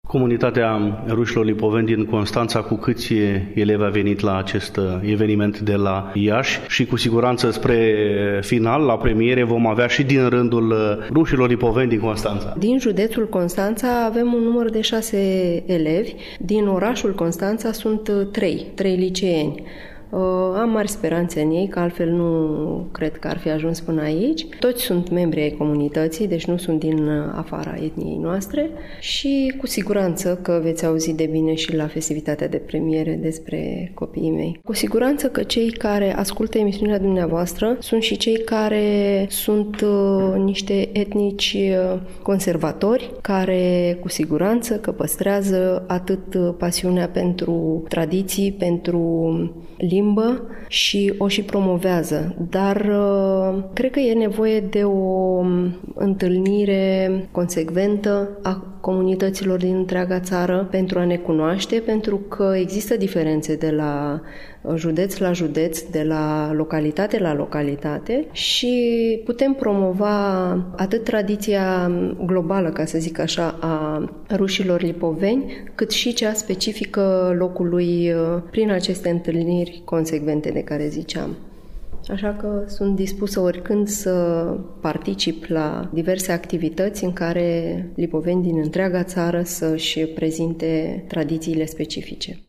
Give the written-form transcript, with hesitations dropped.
Comunitatea rușilor lipoveni din Constanța, cu câți elevi a venit la acest eveniment de la Iași și cu siguranță spre final, la premiere, vom avea și din rândul rușilor lipoveni din Constanța. Din județul Constanța avem un număr de 6 elevi, din orașul Constanța sunt 3 liceeni. Am mari speranțe în ei, că altfel nu cred că ar fi ajuns până aici. Toți sunt membri ai comunității, deci nu sunt din afara etniei noastre și cu siguranță că veți auzi de bine și la festivitatea de premiere despre copiii mei. Cu siguranță că cei care ascultă emisiunea dumneavoastră sunt și cei care sunt niște etnici conservatori, care cu siguranță că păstrează atât pasiunea pentru tradiții, pentru limbă și o și promovează. Dar cred că e nevoie de o întâlnire consecventă a comunităților din întreaga țară pentru a ne cunoaște, pentru că există diferențe de la județ la județ, de la localitate la localitate și putem promova atât tradiția globală, ca să zic așa, a rușilor lipoveni, cât și cea specifică locului prin aceste întâlniri consecvente de care ziceam. Așa că sunt dispusă oricând să particip la diverse activități în care lipoveni din întreaga țară să-și prezinte tradițiile specifice.